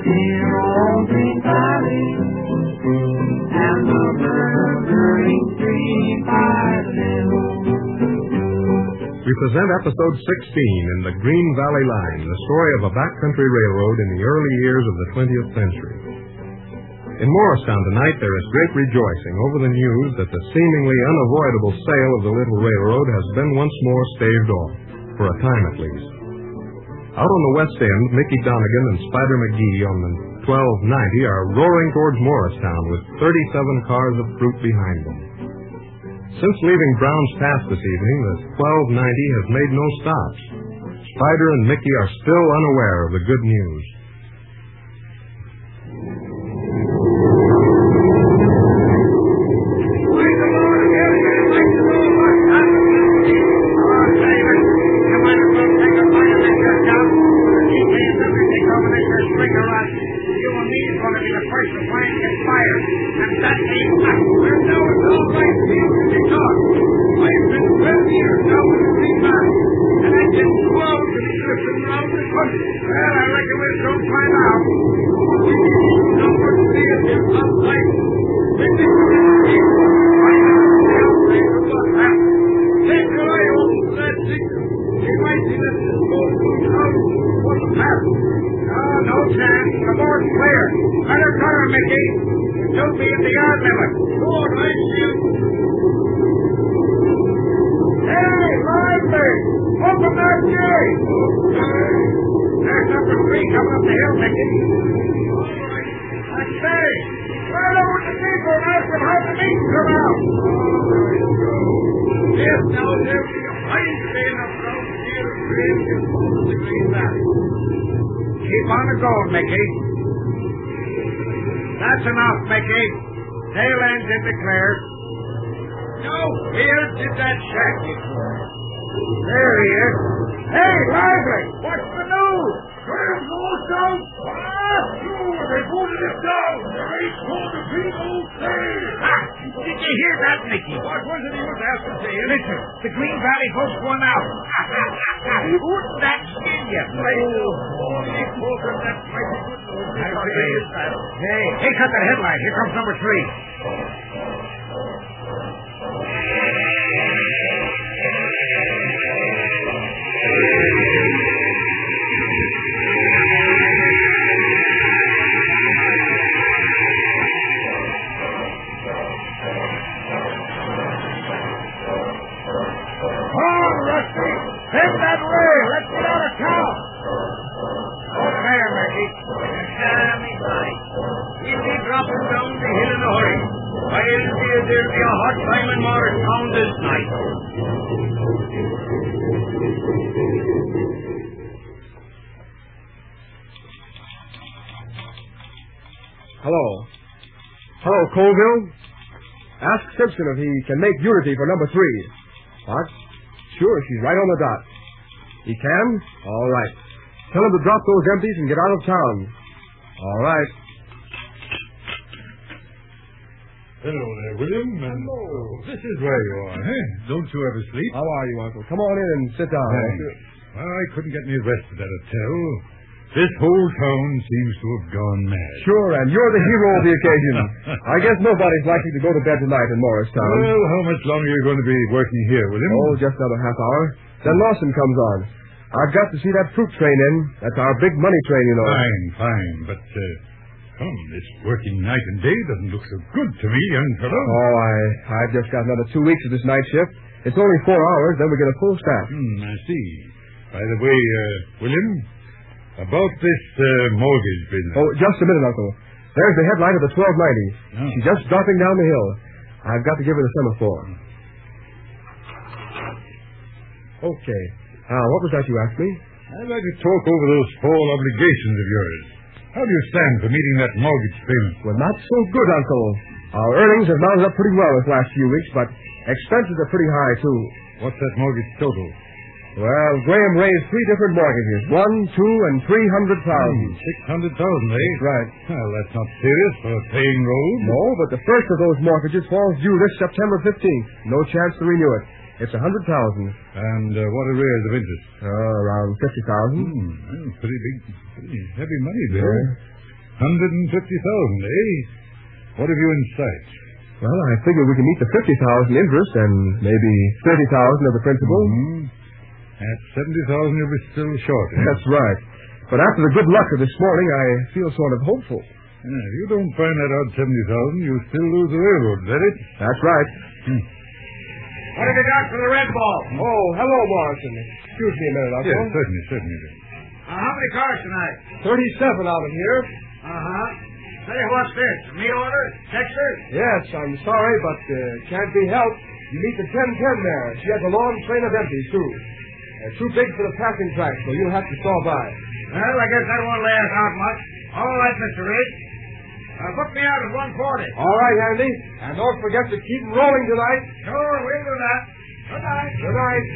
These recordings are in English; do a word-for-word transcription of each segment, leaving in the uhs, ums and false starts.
in old Green Valley, and the murmuring stream by the mill. We present episode sixteen in the Green Valley Line, the story of a backcountry railroad in the early years of the twentieth century. In Morristown tonight, there is great rejoicing over the news that the seemingly unavoidable sale of the little railroad has been once more staved off, for a time at least. Out on the west end, Mickey Donegan and Spider McGee on the twelve ninety are roaring towards Morristown with thirty-seven cars of fruit behind them. Since leaving Brown's Pass this evening, the twelve ninety has made no stops. Spider and Mickey are still unaware of the good news. Keep on the going, Mickey. That's enough, Mickey. Tail end's in declared. No, here did that shack before. There he is. Hey, Lively, what's the news? There's no down. Ah, sure, they voted him down. They told the people say. Ah, did you hear that, Mickey? What was it he was asking to you? Listen, the Green Valley folks won out. Wouldn't that skin you? Oh, boy. They told them that mighty good news. Hey, hey, cut that headline. Here comes number three. Hello. Hello, Colville. Ask Simpson if he can make Unity for number three. What? Sure, she's right on the dot. He can? All right. Tell him to drop those empties and get out of town. All right. Hello there, William. Hello. This is where you are, eh? Don't you ever sleep? How are you, Uncle? Come on in and sit down. Thanks. Well, I couldn't get any rest at that hotel. This whole town seems to have gone mad. Sure, and you're the hero of the occasion. I guess nobody's likely to go to bed tonight in Morristown. Well, how much longer are you going to be working here, William? Oh, just another half hour. Then Lawson comes on. I've got to see that fruit train in. That's our big money train, you know. Fine, fine. But, uh, come, this working night and day doesn't look so good to me, young fellow. Oh, I, I've just got another two weeks of this night shift. It's only four hours, then we get a full staff. Hmm, I see. By the way, uh, William, about this uh, mortgage business. Oh, just a minute, Uncle. There's the headline of the twelve ninety. Oh. She's just dropping down the hill. I've got to give her the semaphore. Okay. Now, uh, what was that you asked me? I'd like to talk over those fall obligations of yours. How do you stand for meeting that mortgage payment? Well, not so good, Uncle. Our earnings have mounted up pretty well this last few weeks, but expenses are pretty high, too. What's that mortgage total? Well, Graham raised three different mortgages. One, two, and three hundred thousand. Hmm, six hundred thousand, eh? Right. Well, that's not serious for a paying road. No, but the first of those mortgages falls due this September fifteenth. No chance to renew it. It's a hundred thousand. And uh, what arrears of interest? Uh, around fifty thousand. Hmm, well, pretty big, pretty heavy money, Bill. Yeah. Hundred and fifty thousand, eh? What have you in sight? Well, I figure we can meet the fifty thousand interest and maybe thirty thousand of the principal. Mm-hmm. At seventy thousand, you'll be still short. Eh? That's right. But after the good luck of this morning, I feel sort of hopeful. Yeah, if you don't find that odd seventy thousand, you still lose the railroad, is that it? That's right. Hmm. What have you got for the Red Ball? Oh, hello, Morrison. Excuse me a minute, Uncle. Yes, certainly, certainly. Uh, how many cars tonight? Thirty-seven out of here. Uh-huh. Say, what's this? Meat order? Texas? Yes, I'm sorry, but uh, can't be helped. You meet the ten ten there. She has a long train of empties, too. They're too big for the packing track, so you'll have to stall by. Well, I guess that won't lay us out much. All right, Mister Reed. Uh, book me out at one forty. All right, Andy. And don't forget to keep 'em rolling tonight. Sure, we'll do that. Good night. Good night.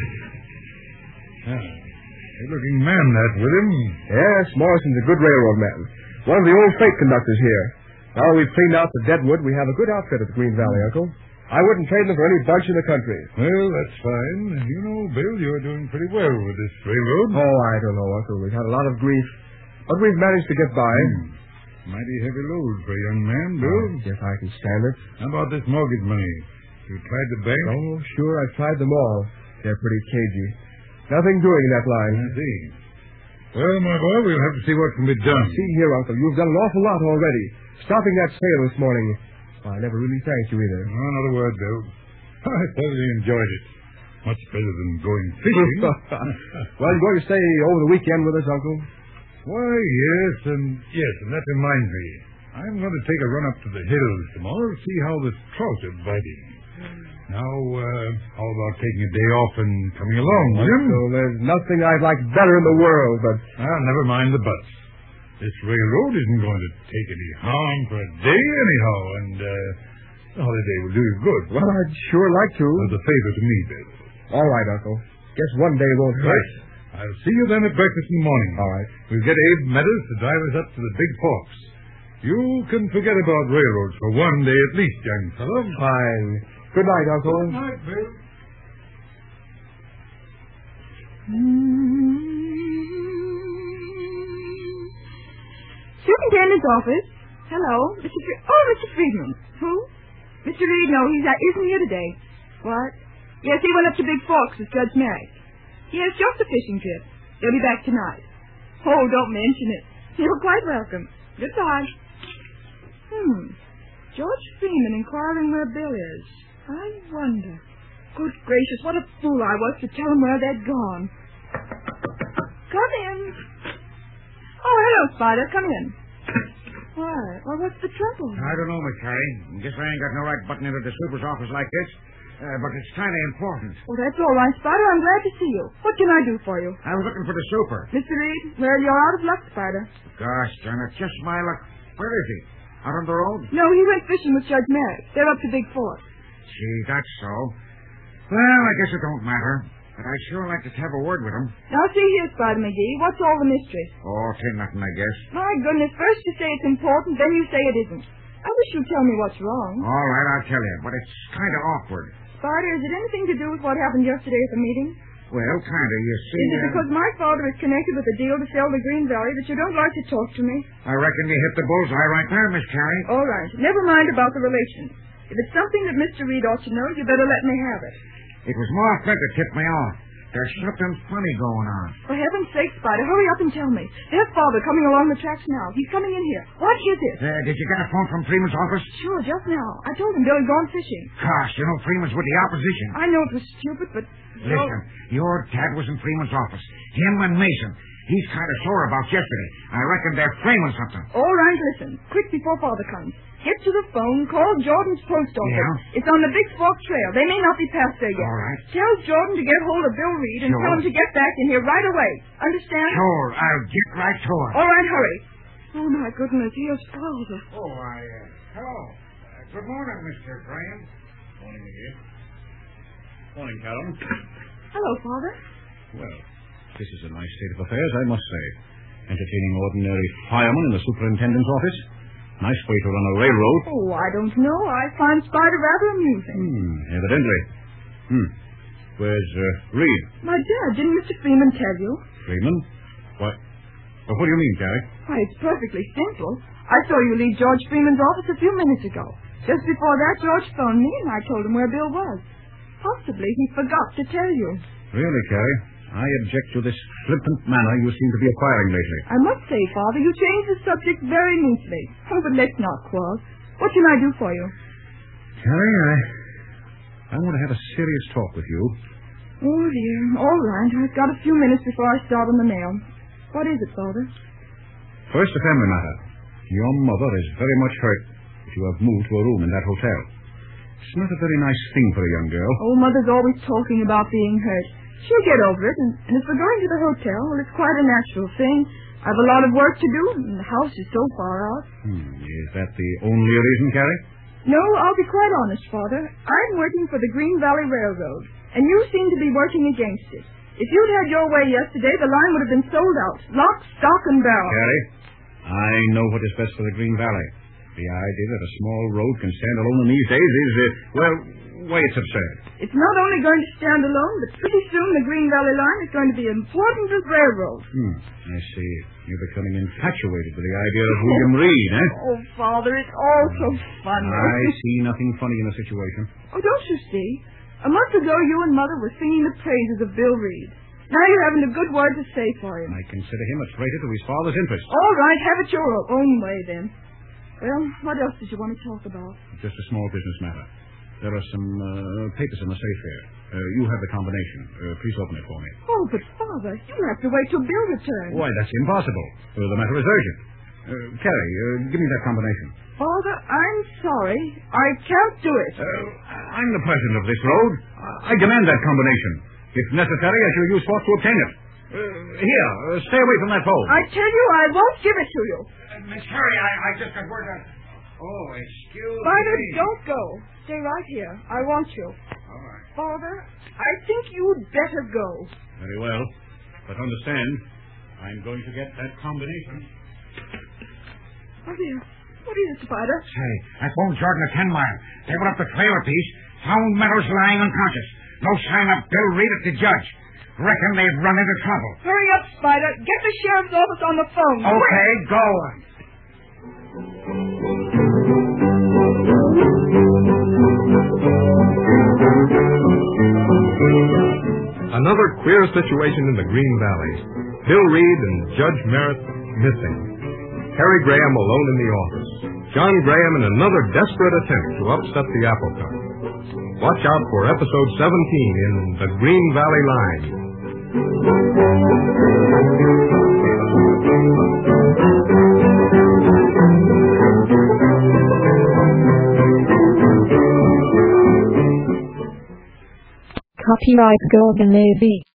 Ah, good-looking man, that, with him. Yes, Morrison's a good railroad man. One of the old freight conductors here. Now we've cleaned out the deadwood, we have a good outfit at the Green Valley, Uncle. I wouldn't trade them for any bunch in the country. Well, that's fine. You know, Bill, you're doing pretty well with this railroad. Oh, I don't know, Uncle. We've had a lot of grief, but we've managed to get by. Hmm. Mighty heavy load for a young man, Bill. Oh, if I can stand it. How about this mortgage money? You tried the bank? Oh, sure, I've tried them all. They're pretty cagey. Nothing doing in that line. I see. Well, my boy, we'll have to see what can be done. See here, Uncle, you've done an awful lot already. Stopping that sale this morning. I never really thanked you either. Oh, not a word, Bill. I thoroughly enjoyed it. Much better than going fishing. Well, you're going to stay over the weekend with us, Uncle? Why, yes, and yes, and that reminds me. I'm going to take a run up to the hills tomorrow to see how the trout are biting. Now, uh, how about taking a day off and coming along, Jim? So there's nothing I'd like better in the world, but... Ah, never mind the buts. This railroad isn't going to take any harm for a day anyhow, and uh, the holiday will do you good. Well, I'd sure like to. As a favor to me, Bill. All right, Uncle. Guess one day won't hurt. Right. I'll see you then at breakfast in the morning. All right. We'll get Abe Meadows to drive us up to the Big Forks. You can forget about railroads for one day at least, young fellow. Fine. Good night, Uncle. Good night, Bill. Superintendent's office. Hello, Mister Fre- oh, Mister Friedman. Who? Mister Reed, no, he's uh, isn't here today. What? Yes, he went up to Big Forks with Judge Merrick. Yes, just a fishing trip. They'll be back tonight. Oh, don't mention it. You're quite welcome. Goodbye. Hmm. George Freeman inquiring where Bill is. I wonder. Good gracious, what a fool I was to tell him where they'd gone. Come in. Oh, hello, Spider. Come in. Why? Well, what's the trouble? I don't know, Miss Carey. Guess I ain't got no right butting into the super's office like this. Uh, but it's kind of important. Oh, that's all right, Spider. I'm glad to see you. What can I do for you? I was looking for the super. Mister Reed, well, you're out of luck, Spider. Gosh, darn it. Just my luck. Where is he? Out on the road? No, he went fishing with Judge Merrick. They're up to Big Fork. Gee, that's so. Well, I guess it don't matter. But I'd sure like to have a word with him. Now, see here, Spider McGee. What's all the mystery? Oh, tain't nothing, I guess. My goodness, first you say it's important, then you say it isn't. I wish you'd tell me what's wrong. All right, I'll tell you. But it's kind of awkward. Spider, is it anything to do with what happened yesterday at the meeting? Well, kind of, you see. Is it uh, because my father is connected with a deal to sell the Green Valley that you don't like to talk to me? I reckon you hit the bullseye right there, Miss Carey. All right. Never mind about the relations. If it's something that Mister Reed ought to know, you better let me have it. It was Ma Flint that tipped me off. There's something funny going on. For heaven's sake, Spider, hurry up and tell me. There's Father coming along the tracks now. He's coming in here. What is it? Uh, did you get a phone from Freeman's office? Sure, just now. I told him Bill had gone fishing. Gosh, you know Freeman's with the opposition. I know it was stupid, but... Listen, your dad was in Freeman's office. Him and Mason. He's kind of sore about yesterday. I reckon they're framing something. All right, listen. Quick before Father comes. Get to the phone. Call Jordan's post office. Yeah? It's on the Big Fork Trail. They may not be past there yet. All right. Tell Jordan to get hold of Bill Reed and Sure. tell him to get back in here right away. Understand? Sure, I'll get right to her. All right, hurry. Oh, my goodness. Here's Father. Oh, I... Uh, hello. Uh, good morning, Mister Graham. Morning, again. Morning, Carol. Hello, Father. Well, this is a nice state of affairs, I must say. Entertaining ordinary firemen in the superintendent's office. Nice way to run a railroad. Oh, I don't know. I find Spider rather amusing. Hmm, evidently. Hmm. Where's uh, Reed? My dad, didn't Mister Freeman tell you? Freeman? Why, Well, what do you mean, Carrie? Why, it's perfectly simple. I saw you leave George Freeman's office a few minutes ago. Just before that, George phoned me, and I told him where Bill was. Possibly he forgot to tell you. Really, Carrie? I object to this flippant manner you seem to be acquiring lately. I must say, Father, you changed the subject very neatly. Oh, but let's not quarrel. What can I do for you? Carrie, I... I want to have a serious talk with you. Oh, dear. All right. I've got a few minutes before I start on the mail. What is it, Father? First, a family matter. Your mother is very much hurt if you have moved to a room in that hotel. It's not a very nice thing for a young girl. Oh, Mother's always talking about being hurt. She'll get over it, and, and as for going to the hotel, well, it's quite a natural thing. I have a lot of work to do, and the house is so far out. Hmm. Is that the only reason, Carrie? No, I'll be quite honest, Father. I'm working for the Green Valley Railroad, and you seem to be working against it. If you'd had your way yesterday, the line would have been sold out. Lock, stock, and barrel. Carrie, I know what is best for the Green Valley. The idea that a small road can stand alone in these days is, uh, well, why, it's absurd. It's not only going to stand alone, but pretty soon the Green Valley line is going to be important as railroad. Hmm, I see. You're becoming infatuated with the idea of William Reed, eh? Oh, Father, it's all so funny. I see nothing funny in the situation. Oh, don't you see? A month ago, you and Mother were singing the praises of Bill Reed. Now you're having a good word to say for him. I consider him a traitor to his father's interest. All right, have it your own way, then. Well, what else did you want to talk about? Just a small business matter. There are some uh, papers in the safe here. Uh, you have the combination. Uh, please open it for me. Oh, but, Father, you'll have to wait till Bill returns. Why, that's impossible. Uh, the matter is urgent. Uh, Carrie, uh, give me that combination. Father, I'm sorry. I can't do it. Uh, I'm the president of this road. I demand that combination. If necessary, I shall use force to obtain it. Uh, here, uh, stay away from that pole. I tell you, I won't give it to you. Uh, Miss Carrie, I, I just got word on... Oh, excuse Father, me. don't go. Stay right here. I want you. All right. Father, I think you'd better go. Very well. But understand, I'm going to get that combination. Oh, dear. What is it, Spider? Say, I phoned Jordan at ten mile. They went up the trailer piece. Found Meadows lying unconscious. No sign of Bill Reed at the judge. Reckon they've run into trouble. Hurry up, Spider. Get the sheriff's office on the phone. Okay, go. Another queer situation in the Green Valley. Bill Reed and Judge Merritt missing. Harry Graham alone in the office. John Graham in another desperate attempt to upset the apple cart. Watch out for episode seventeen in The Green Valley Line. Copyright Golden Navy.